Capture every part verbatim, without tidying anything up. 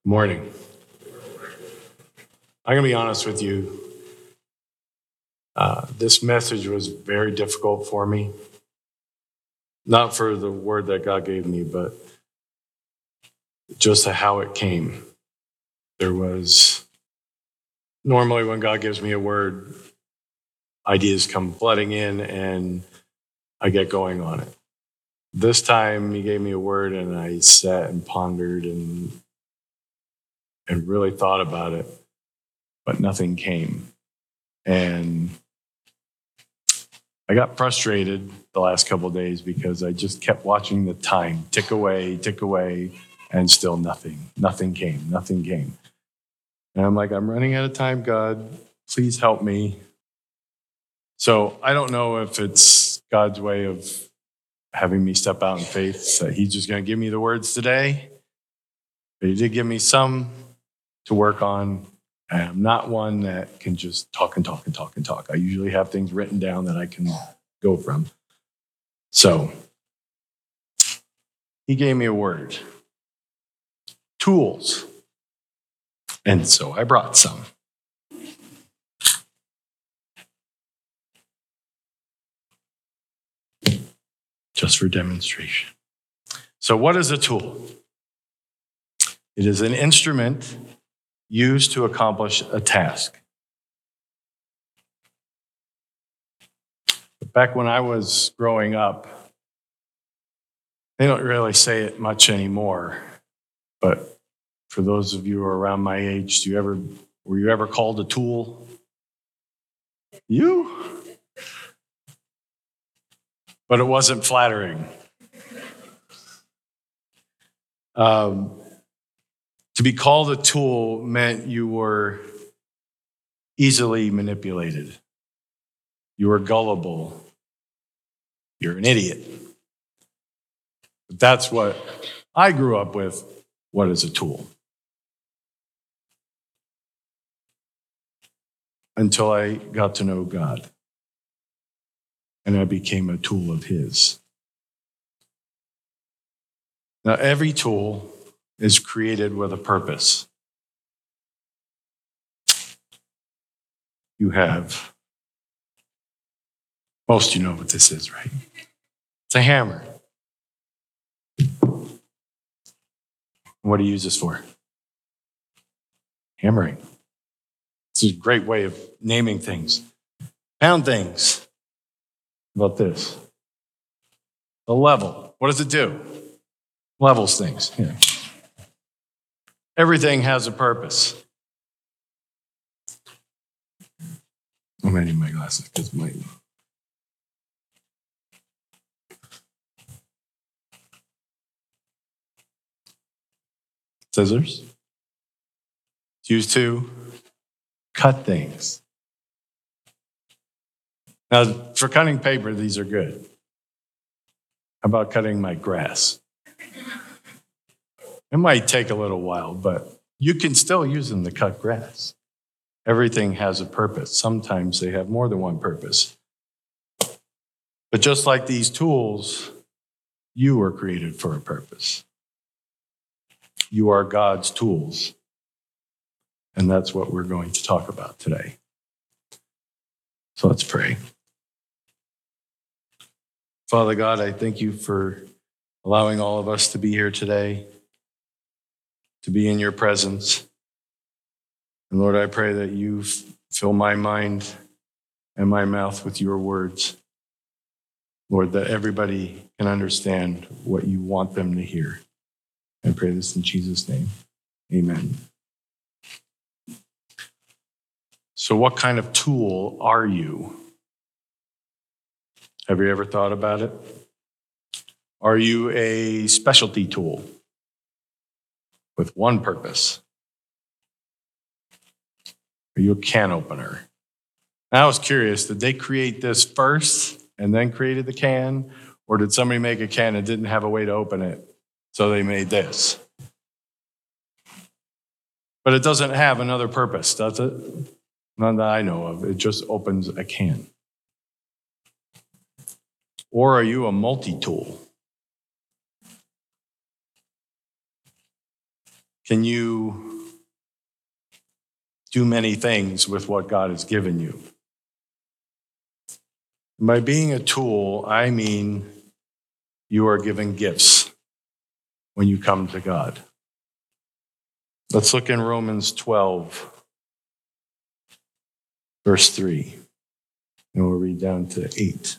Morning. I'm going to be honest with you. Uh, this message was very difficult for me. Not for the word that God gave me, but just how it came. There was, normally when God gives me a word, ideas come flooding in and I get going on it. This time he gave me a word and I sat and pondered and, and really thought about it, but nothing came. And I got frustrated the last couple of days because I just kept watching the time tick away, tick away, and still nothing. Nothing came. Nothing came. And I'm like, I'm running out of time, God. Please help me. So I don't know if it's God's way of having me step out in faith, that he's just going to give me the words today. But he did give me some to work on. And I'm not one that can just talk and talk and talk and talk. I usually have things written down that I can go from. So he gave me a word. Tools. And so I brought some. Just for demonstration. So what is a tool? It is an instrument used to accomplish a task. Back when I was growing up, they don't really say it much anymore, but for those of you who are around my age, do you ever were you ever called a tool? You? But it wasn't flattering. Um, to be called a tool meant you were easily manipulated. You were gullible. You're an idiot. But that's what I grew up with. What is a tool? Until I got to know God. And I became a tool of his. Now, every tool is created with a purpose. You have, most of you know what this is, right? It's a hammer. What do you use this for? Hammering. It's a great way of naming things. Pound things. How about this? The level. What does it do? Levels things. Yeah. Everything has a purpose. I'm going to need my glasses because my. Scissors. It's used to cut things. Now, for cutting paper, these are good. How about cutting my grass? It might take a little while, but you can still use them to cut grass. Everything has a purpose. Sometimes they have more than one purpose. But just like these tools, you were created for a purpose. You are God's tools. And that's what we're going to talk about today. So let's pray. Father God, I thank you for allowing all of us to be here today, to be in your presence. And Lord, I pray that you fill my mind and my mouth with your words. Lord, that everybody can understand what you want them to hear. I pray this in Jesus' name. Amen. So what kind of tool are you? Have you ever thought about it? Are you a specialty tool with one purpose? Are you a can opener? And I was curious, did they create this first and then created the can? Or did somebody make a can and didn't have a way to open it, so they made this? But it doesn't have another purpose, does it? None that I know of. It just opens a can. Or are you a multi-tool? Can you do many things with what God has given you? By being a tool, I mean you are given gifts when you come to God. Let's look in Romans twelve, verse three, and we'll read down to eight.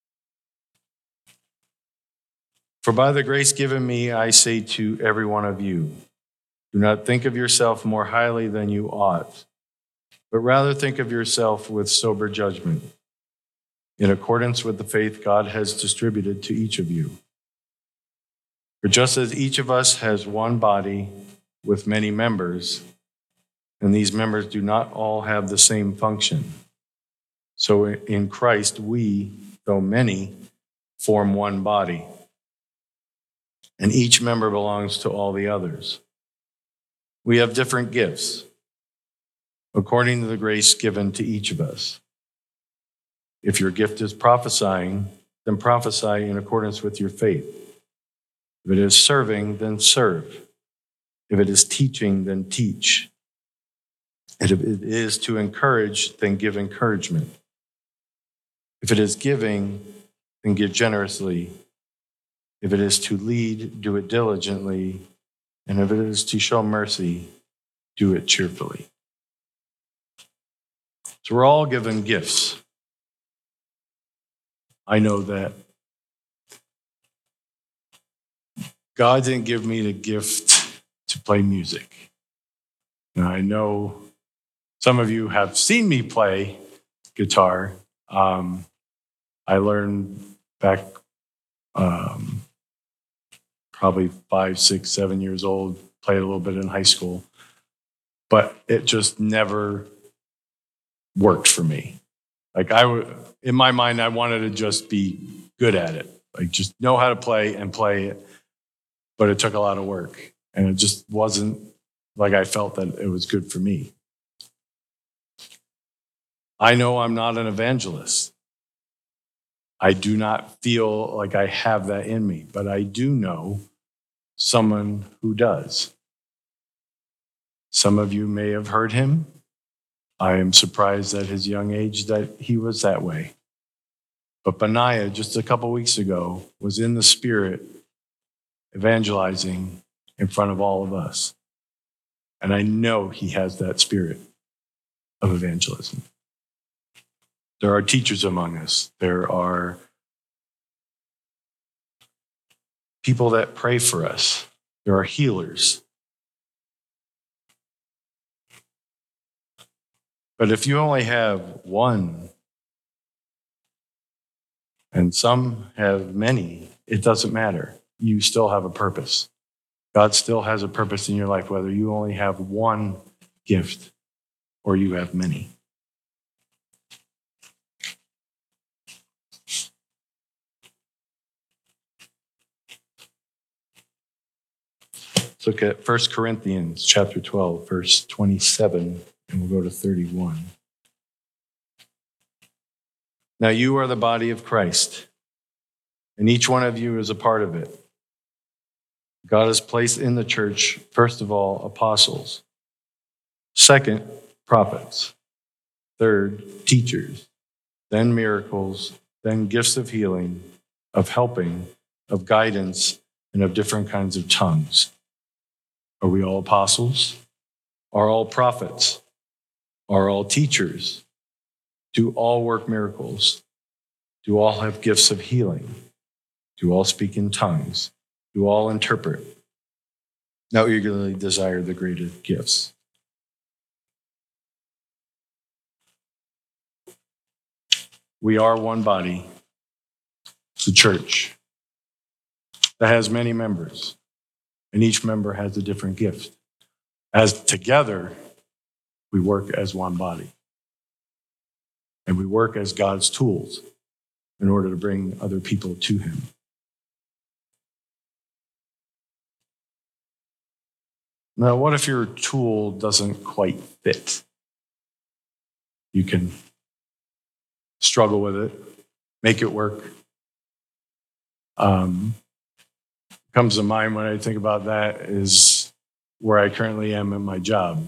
For by the grace given me, I say to every one of you, do not think of yourself more highly than you ought, but rather think of yourself with sober judgment, in accordance with the faith God has distributed to each of you. For just as each of us has one body with many members, and these members do not all have the same function, so in Christ we, though many, form one body, and each member belongs to all the others. We have different gifts, according to the grace given to each of us. If your gift is prophesying, then prophesy in accordance with your faith. If it is serving, then serve. If it is teaching, then teach. And if it is to encourage, then give encouragement. If it is giving, then give generously. If it is to lead, do it diligently. And if it is to show mercy, do it cheerfully. So we're all given gifts. I know that God didn't give me the gift to play music. Now, I know some of you have seen me play guitar. Um, I learned back um, probably five, six, seven years old, played a little bit in high school, but it just never worked for me. Like I would, in my mind, I wanted to just be good at it, like just know how to play and play it. But it took a lot of work, and it just wasn't like I felt that it was good for me. I know I'm not an evangelist. I do not feel like I have that in me, but I do know someone who does. Some of you may have heard him. I am surprised at his young age that he was that way. But Benaiah, just a couple weeks ago, was in the Spirit evangelizing in front of all of us. And I know he has that spirit of evangelism. There are teachers among us. There are people that pray for us. There are healers. But if you only have one, and some have many, it doesn't matter. You still have a purpose. God still has a purpose in your life, whether you only have one gift or you have many. Let's look at First Corinthians chapter twelve, verse twenty-seven, and we'll go to thirty-one. Now you are the body of Christ, and each one of you is a part of it. God has placed in the church, first of all, apostles. Second, prophets. Third, teachers. Then miracles. Then gifts of healing, of helping, of guidance, and of different kinds of tongues. Are we all apostles? Are all prophets? Are all teachers? Do all work miracles? Do all have gifts of healing? Do all speak in tongues? Do all interpret? Now eagerly desire the greater gifts. We are one body, the church, that has many members, and each member has a different gift. As together, we work as one body. And we work as God's tools in order to bring other people to him. Now, what if your tool doesn't quite fit? You can struggle with it, make it work. Um, comes to mind when I think about that is where I currently am at my job.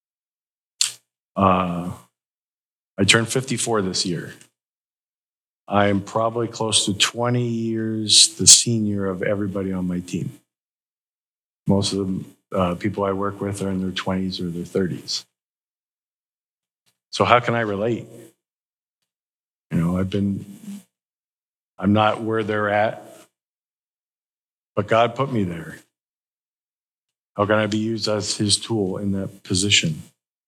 Uh, I turned fifty-four this year. I am probably close to twenty years the senior of everybody on my team. Most of the uh, people I work with are in their twenties or their thirties. So how can I relate? You know, I've been, I'm not where they're at, but God put me there. How can I be used as his tool in that position?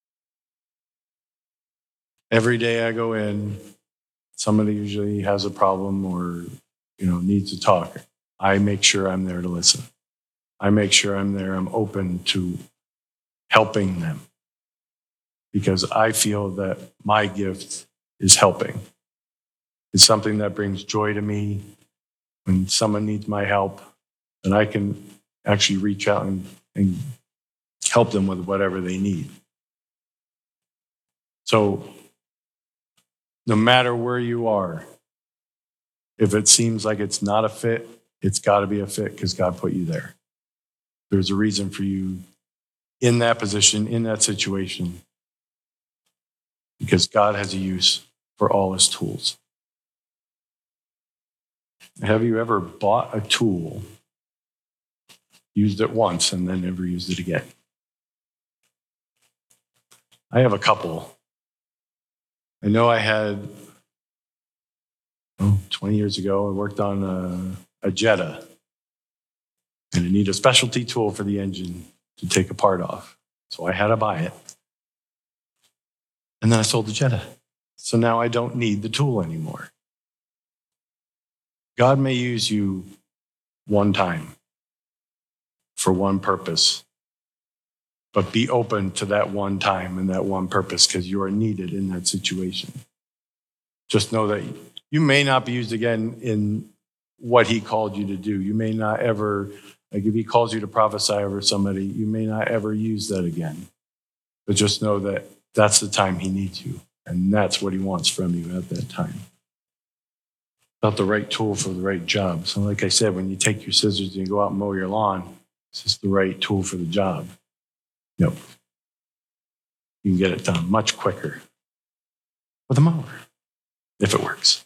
Every day I go in, somebody usually has a problem or, you know, needs to talk. I make sure I'm there to listen. I make sure I'm there, I'm open to helping them because I feel that my gift is helping. It's something that brings joy to me. When someone needs my help, and I can actually reach out and, and help them with whatever they need. So no matter where you are, if it seems like it's not a fit, it's got to be a fit because God put you there. There's a reason for you in that position, in that situation, because God has a use for all his tools. Have you ever bought a tool, used it once, and then never used it again? I have a couple. I know I had, oh, twenty years ago, I worked on a, a Jetta, and I need a specialty tool for the engine to take a part off. So I had to buy it. And then I sold the Jetta. So now I don't need the tool anymore. God may use you one time for one purpose, but be open to that one time and that one purpose because you are needed in that situation. Just know that you may not be used again in what he called you to do. You may not ever, like if he calls you to prophesy over somebody, you may not ever use that again. But just know that that's the time he needs you, and that's what he wants from you at that time. Not the right tool for the right job. So like I said, when you take your scissors and you go out and mow your lawn, is this the right tool for the job? Nope. You can get it done much quicker with a mower, if it works.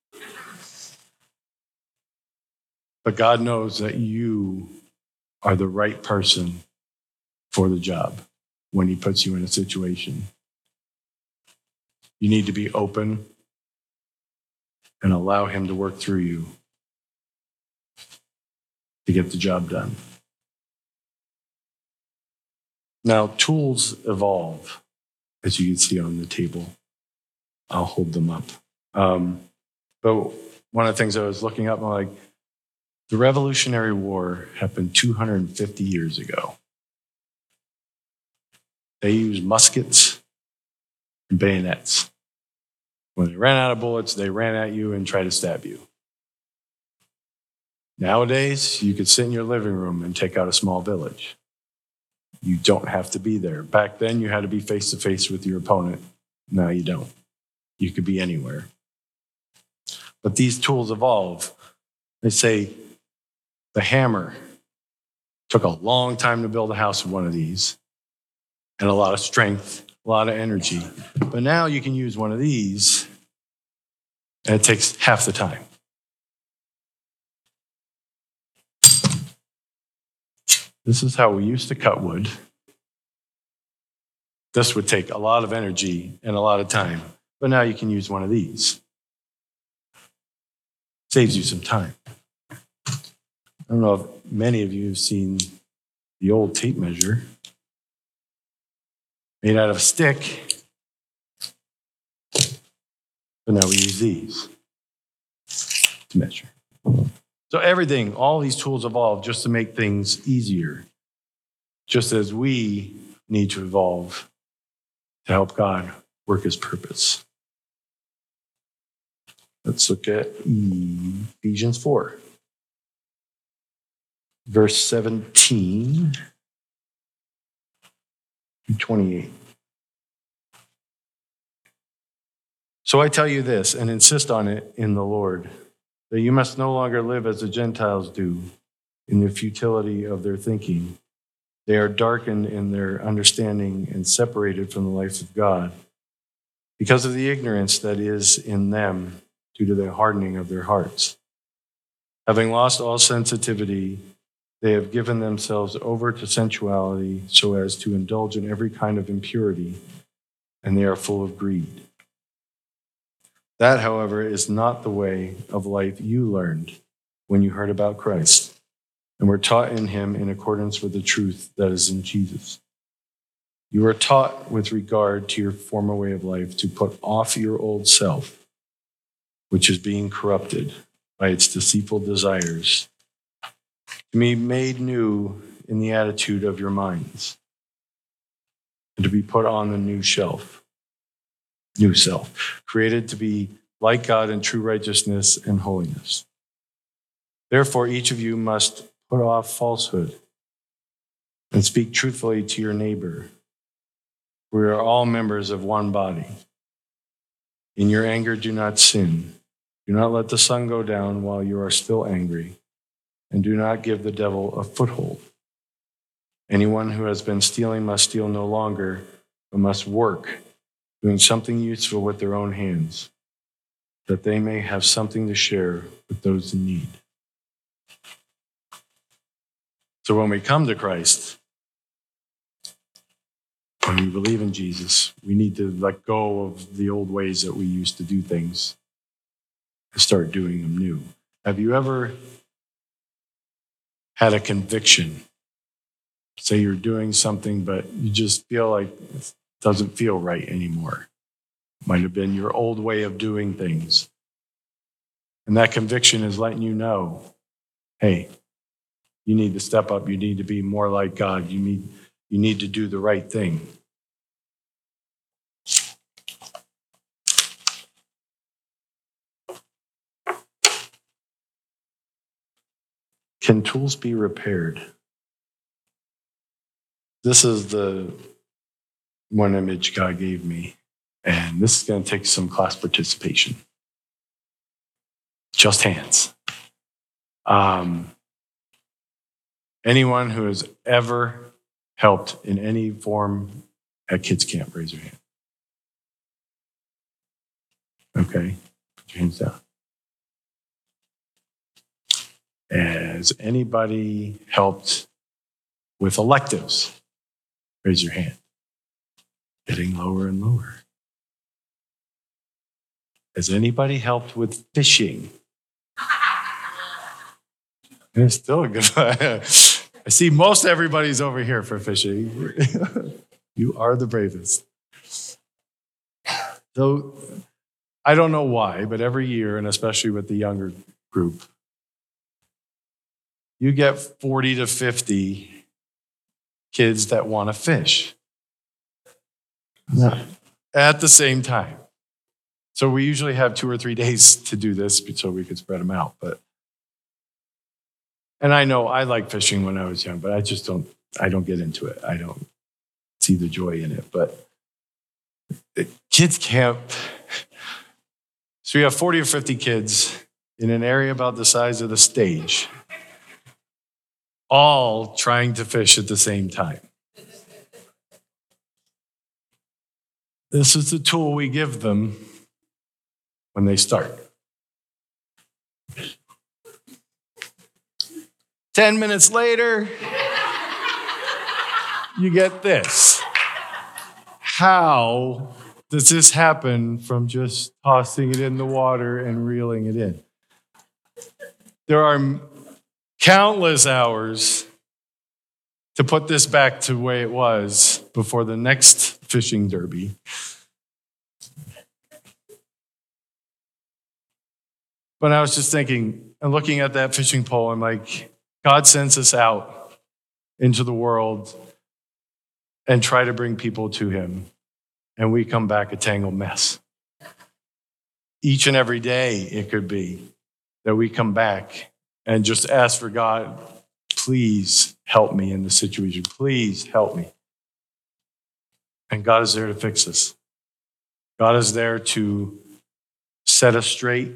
But God knows that you are the right person for the job when he puts you in a situation. You need to be open and allow him to work through you to get the job done. Now, tools evolve, as you can see on the table. I'll hold them up. Um, but one of the things I was looking up, I'm like, the Revolutionary War happened two hundred fifty years ago. They used muskets and bayonets. When they ran out of bullets, they ran at you and tried to stab you. Nowadays, you could sit in your living room and take out a small village. You don't have to be there. Back then, you had to be face to face with your opponent. Now you don't. You could be anywhere. But these tools evolve. They say the hammer took a long time to build a house with one of these, and a lot of strength, a lot of energy. But now you can use one of these, and it takes half the time. This is how we used to cut wood. This would take a lot of energy and a lot of time, but now you can use one of these. Saves you some time. I don't know if many of you have seen the old tape measure made out of a stick, but now we use these to measure. So everything, all these tools evolve just to make things easier, just as we need to evolve to help God work his purpose. Let's look at Ephesians four, verse seventeen through twenty-eight. So I tell you this, and insist on it in the Lord, that you must no longer live as the Gentiles do in the futility of their thinking. They are darkened in their understanding and separated from the life of God because of the ignorance that is in them due to the hardening of their hearts. Having lost all sensitivity, they have given themselves over to sensuality so as to indulge in every kind of impurity, and they are full of greed. That, however, is not the way of life you learned when you heard about Christ and were taught in him in accordance with the truth that is in Jesus. You are taught with regard to your former way of life to put off your old self, which is being corrupted by its deceitful desires, to be made new in the attitude of your minds, and to be put on the new shelf, new self, created to be like God in true righteousness and holiness. Therefore, each of you must put off falsehood and speak truthfully to your neighbor. We are all members of one body. In your anger, do not sin. Do not let the sun go down while you are still angry, and do not give the devil a foothold. Anyone who has been stealing must steal no longer, but must work, doing something useful with their own hands, that they may have something to share with those in need. So when we come to Christ, when we believe in Jesus, we need to let go of the old ways that we used to do things and start doing them new. Have you ever had a conviction? Say you're doing something, but you just feel like it doesn't feel right anymore. It might have been your old way of doing things. And that conviction is letting you know, hey, you need to step up. You need to be more like God. You need, you need to do the right thing. Can tools be repaired? This is the one image God gave me, and this is going to take some class participation. Just hands. Um, anyone who has ever helped in any form at kids camp, raise your hand. Okay, put your hands down. Has anybody helped with electives? Raise your hand. Getting lower and lower. Has anybody helped with fishing? It's still a good one. I see most everybody's over here for fishing. You are the bravest. So I don't know why, but every year, and especially with the younger group, you get forty to fifty kids that want to fish at the same time. So we usually have two or three days to do this so we could spread them out. But and I know I liked fishing when I was young, but I just don't, I don't get into it. I don't see the joy in it. But kids camp, so we have forty or fifty kids in an area about the size of the stage, all trying to fish at the same time. This is the tool we give them when they start. Ten minutes later, you get this. How does this happen from just tossing it in the water and reeling it in? There are countless hours to put this back to the way it was before the next fishing derby. But I was just thinking and looking at that fishing pole, I'm like, God sends us out into the world and try to bring people to him, and we come back a tangled mess. Each and every day it could be that we come back and just ask for God, please help me in this situation. Please help me. And God is there to fix us. God is there to set us straight,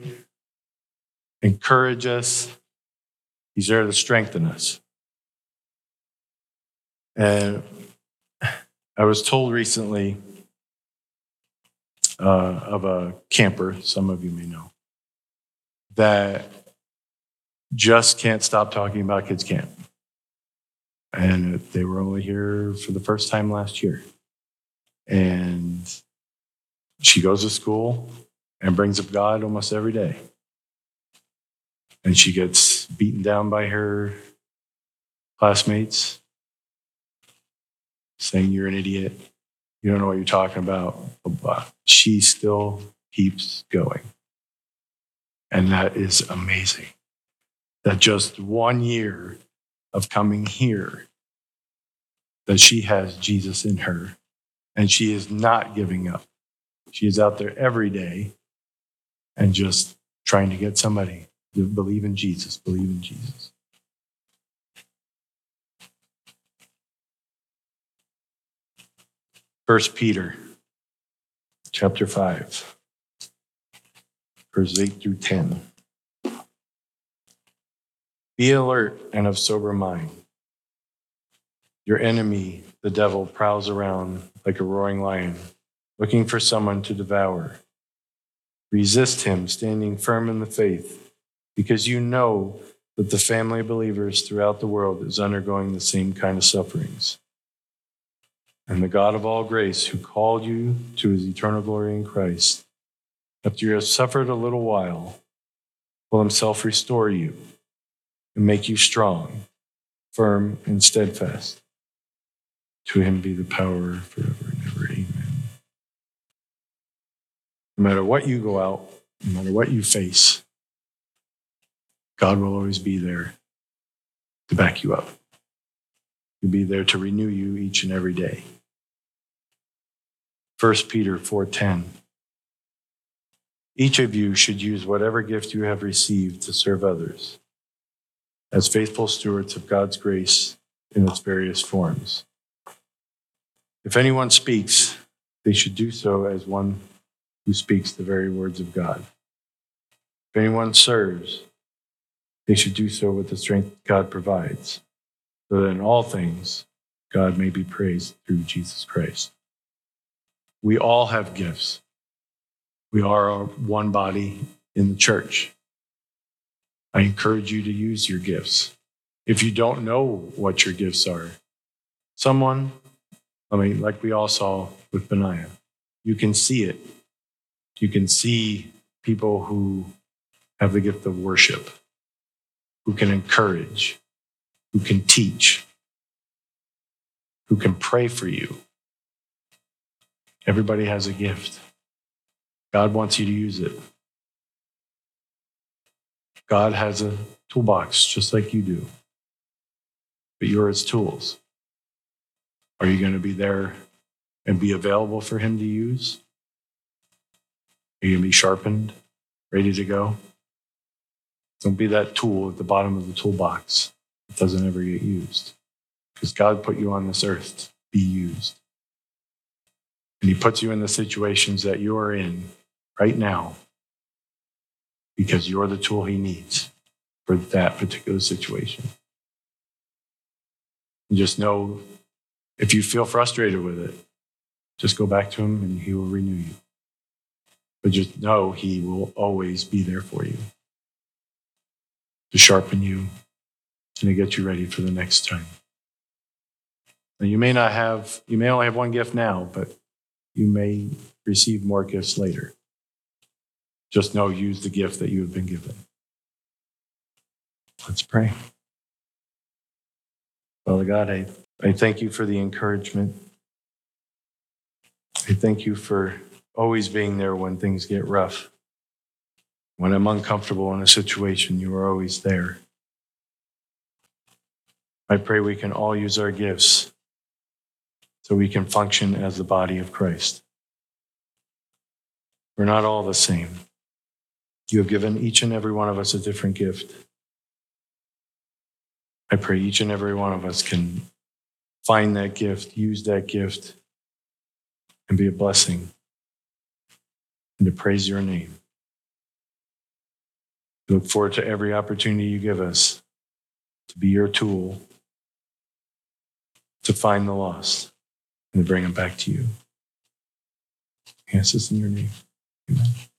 encourage us. He's there to strengthen us. And I was told recently uh, of a camper, some of you may know, that just can't stop talking about kids camp. And they were only here for the first time last year. And she goes to school and brings up God almost every day. And she gets beaten down by her classmates, saying you're an idiot, you don't know what you're talking about, blah, blah. She still keeps going. And that is amazing. That just one year of coming here, that she has Jesus in her, and she is not giving up. She is out there every day and just trying to get somebody to believe in Jesus, believe in Jesus. First Peter chapter five, verses eight through ten. Be alert and of sober mind. Your enemy, the devil, prowls around like a roaring lion, looking for someone to devour. Resist him, standing firm in the faith, because you know that the family of believers throughout the world is undergoing the same kind of sufferings. And the God of all grace, who called you to his eternal glory in Christ, after you have suffered a little while, will himself restore you and make you strong, firm, and steadfast. To him be the power forever and ever. Amen. No matter what you go out, no matter what you face, God will always be there to back you up. He'll be there to renew you each and every day. First Peter four ten. Each of you should use whatever gift you have received to serve others, as faithful stewards of God's grace in its various forms. If anyone speaks, they should do so as one who speaks the very words of God. If anyone serves, they should do so with the strength God provides, so that in all things God may be praised through Jesus Christ. We all have gifts. We are one body in the church. I encourage you to use your gifts. If you don't know what your gifts are, someone, I mean, like we all saw with Benaiah, you can see it. You can see people who have the gift of worship, who can encourage, who can teach, who can pray for you. Everybody has a gift. God wants you to use it. God has a toolbox just like you do, but you're his tools. Are you going to be there and be available for him to use? Are you going to be sharpened, ready to go? Don't be that tool at the bottom of the toolbox that doesn't ever get used. Because God put you on this earth to be used. And he puts you in the situations that you are in right now because you're the tool he needs for that particular situation. And just know, if you feel frustrated with it, just go back to him and he will renew you. But just know he will always be there for you to sharpen you and to get you ready for the next time. Now, you may not have, you may only have one gift now, but you may receive more gifts later. Just know, use the gift that you have been given. Let's pray. Father God, I, I thank you for the encouragement. I thank you for always being there when things get rough. When I'm uncomfortable in a situation, you are always there. I pray we can all use our gifts so we can function as the body of Christ. We're not all the same. You have given each and every one of us a different gift. I pray each and every one of us can find that gift, use that gift, and be a blessing, and to praise your name. We look forward to every opportunity you give us to be your tool to find the lost and to bring them back to you. Yes, it's in your name. Amen.